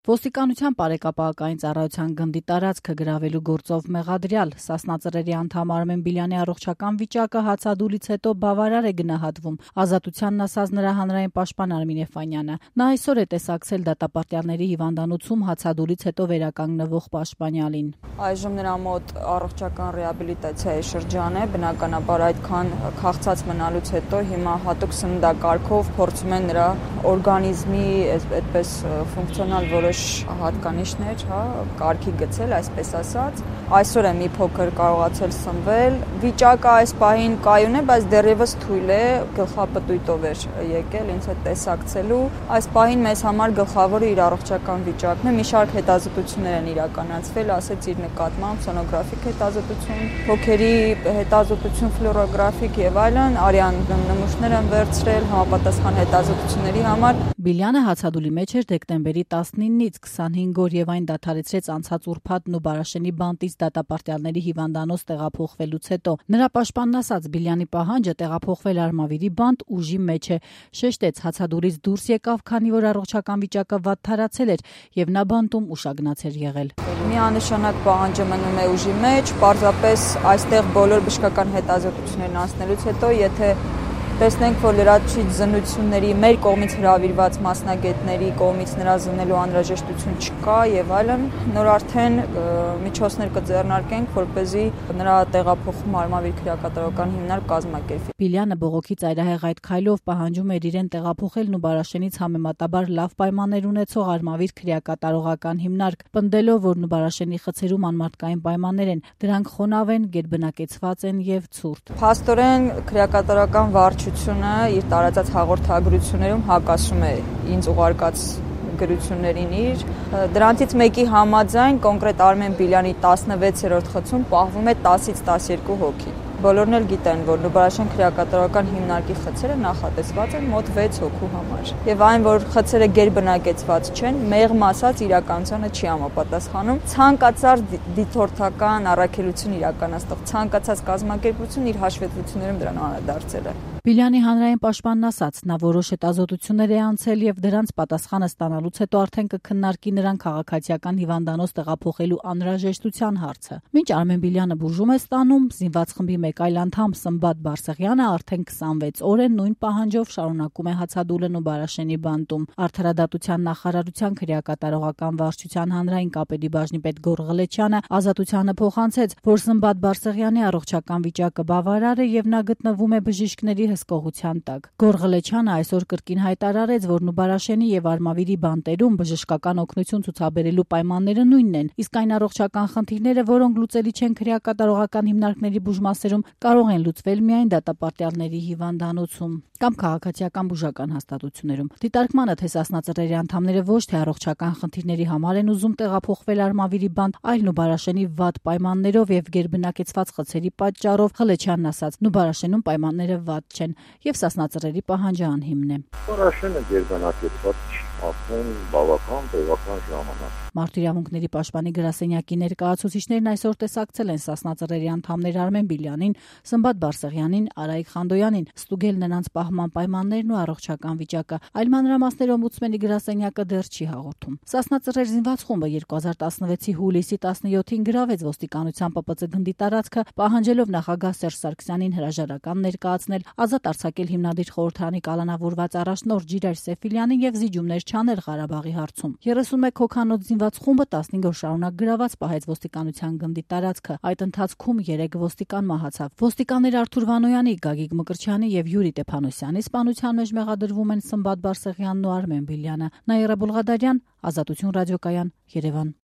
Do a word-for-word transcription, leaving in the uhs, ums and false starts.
Ոստիկանության բարեկապահական ծառայության գնդի տարածքը գրավելու գործով մեղադրյալ Սասնա Ծռերի անդամ Արմեն Բիլյանի առողջական վիճակը հացադուլից հետո բավարար է գնահատվում։ Ազատությանն ասաց նրա հանրային պաշտպան Արմին Էֆանյանը։ Նա այսօր է տեսակցել դատապարտյալների հիվանդանոցում հացադուլից հետո վերականգնվող պաշտպանյալին։ Այժմ նրա մոտ առողջական ռեաբիլիտացիայի շրջան է, բնականաբար այդքան քաղցած մնալուց հետո հիմա հատուկ սննդակարգով փորձում են նրա օրգանիզմի այդպես ֆունկցիոնալ որոշ հատկանիշներ, հա, կարգի գցել, այսպես ասած։ Այսօր է մի փոքր կարողացել սնվել։ Վիճակը այս պահին կայուն է, բայց դեռևս թույլ է, գլխապտույտով էր եկել ինձ հետ տեսակցելու։ Այս պահին մեզ համար գլխավորը իր առողջական վիճակն է։ Մի շարք հետազոտություններ են իրականացվել, ասեց իր նկատմամբ սոնոգրաֆիկ հետազոտություն, հոգերի հետազոտություն, ֆլուորոգրաֆիկ եւ այլն, արյան նմուշներ են վերցրել համապատասխան հետազոտությունների համար։ Բիլյանը հացադուլի մեջ էր դեկտեմբերի տասնինից քսանհինգ օր եւ այն դադարեցրեց անցած ուրբաթն ու Բարաշենի բանտից դատապարտյալների հիվանդանոց տեղափոխվելուց հետո։ Նրա պաշտպանն ասաց, Բիլյանի պահանջը տեղափոխվել Արմավիրի բանտ ուժի մեջ է։ Շեշտեց, հացադուլից դուրս եկավ, քանի որ առողջական վիճակը վատթարացել էր եւ նա բանտում ուշագնաց էր եղել։ Միանշանակ պահանջը մնում է ուժի մեջ, պարզապես այստեղ բոլոր բժշկական հետազոտություններն անցնելուց հետո, եթե տեսնենք, որ լրացուցիչ զննությունների մեր կողմից հրավիրված մասնագետների կողմից նրա զննելու անհրաժեշտություն չկա եւ այլն, նոր արդեն միջոցներ կձեռնարկենք, որպեսզի նրա տեղափոխումը Արմավիր քրեակատարողական հիմնարկ կազմակերպվի։ Բիլյանը բողոքի ծայրահեղ այդ քայլով պահանջում էր իրեն տեղափոխելն ու Բարաշենից համեմատաբար լավ պայմաններ ունեցող Արմավիր քրեակատարողական հիմնարկ, պնդելով, որ Բարաշենի խցերում անմարդկային պայմաններ են, դրանք խոնավ են, գերբնակեցված են եւ ցուրտ։ Փաստորեն քրեակատարողական վարչությունը իր տարածած հաղորդագրություններում հակասում է ինձ ուղարկած գրություններին իր։ Դրանցից մեկի համաձայն կոնկրետ Արմեն Բիլյանի տասնվեցերորդ խցում պահվում է տասից տասներկու հոգի։ Բոլորն էլ գիտեն, որ Բարաշեն քրեակատարողական հիմնարկի խցերը նախատեսված են մոտ վեց հոգու համար։ Եվ այն, որ խցերը գերբնակեցված չեն, մեղմ ասած իրականությանը չի համապատասխանում։ Ցանկացած դիտորդական առաքելություն իրականացնող ցանկացած կազմակերպություն իր հաշվետվություններում դրան անդրադարձել է։ Բիլյանի հանրային պաշտպանն ասաց, նա որոշ հետազոտություններ է անցել եւ դրանց պատասխանը ստանալուց հետո արդեն կքննարկի նրան քաղաքացիական հիվանդանոց տեղափոխելու անհրաժեշտության հարցը։ Մինչ Արմեն Բիլյանը բուժում է ստանում, զինված խմբի մեկ այլ անդամ Սմբատ Բարսեղյանը արդեն քսանվեց օր է նույն պահանջով շարունակում է հացադուլն ու Բարաշենի բանտում։ Արդարադատության նախարարության քրեակատարողական վարչության հանրային կապերի բաժնի պետ Գոռ Ղլեչյանը Ազատությանը փոխանցեց, որ Սմբատ Բարսեղյանի առողջական վիճակը բավարար է եւ նա գտնվում է բժիշկների հսկողության տակ։ Գոռ Ղլեչյանը այսօր կրկին հայտարարեց, որ Բարաշենի եւ Արմավիրի բանտերում բժշկական օգնություն ցուցաբերելու պայմանները նույնն են, իսկ այն առողջական խնդիրները, որոնք լուծելի չեն քրեակատարողական հիմնարկների բուժմասերում, կարող են լուծվել միայն դատապարտյալների հիվանդանոցում կամ քաղաքացիական բուժական հաստատություններում։ Դիտարկմանը թե Սասնա Ծռերի անդամները ոչ թե առողջական խնդիրների համար են ուզում տեղափոխվել Արմավիրի բանտ, այլ Բարաշենի վատ պայմաններով եւ գերբնակեցված խցերի պատճառով, Ղլեչյանն ասաց, Բարաշենում պայմանները վատ չեն եւ Սասնա Ծռերի պահանջը անհիմն է։ Բարաշենը գերբնակեցված չի, ասեն բավական տևական ժամանակ։ Մարդու իրավունքների պաշտպանի գրասենյակի ներկայացուցիչներն այսօր տեսակցել են Սասնա Ծռերի անդամներ Արմեն Բիլյանին, Սմբատ Բարսեղյանին, Արայիկ Խանդոյանին, ստուգել նրանց պահման պայմաններն ու առողջական վիճակը։ Այլ մանրամասներ օմբուդսմենի գրասենյակը դեռ չի հաղորդում։ Սասնա Ծռեր զինված խումբը երկու հազար տասնվեցի հուլիսի տասնյոթին գրավեց ոստիկանության Պ Պ Ծ գնդի տարածքը, պահանջելով նախագահ Սերժ Սարգսյանին հրաժարական ներկայացնել, ազատ արձակել հիմնադիր խորհրդարանի կալանավորված առաջնորդ Ջիրայր Սեֆիլյանին եւ զիջումներ չանել Ղարաբաղի հարցում։ երեսունմեկ հոգանոց զինված խումբը տասնհինգ օր շարունակ գրաված պահեց ոստիկանության գնդի տարածքը։ Այդ ընթացքում երեք ոստիկան մահացավ։ Ոստիկաններ Արթուր Վանոյանի, Գագիկ Մկրտչյանի եւ Յուրի Տեփանոսյանի սպանության մեջ մեղադրվում են Սմբատ Բարսեղյանն ու Արմեն Բիլյանը։ Նաիրա Բուլղադարյան, Ազատություն ռադիոկայան, Երևան։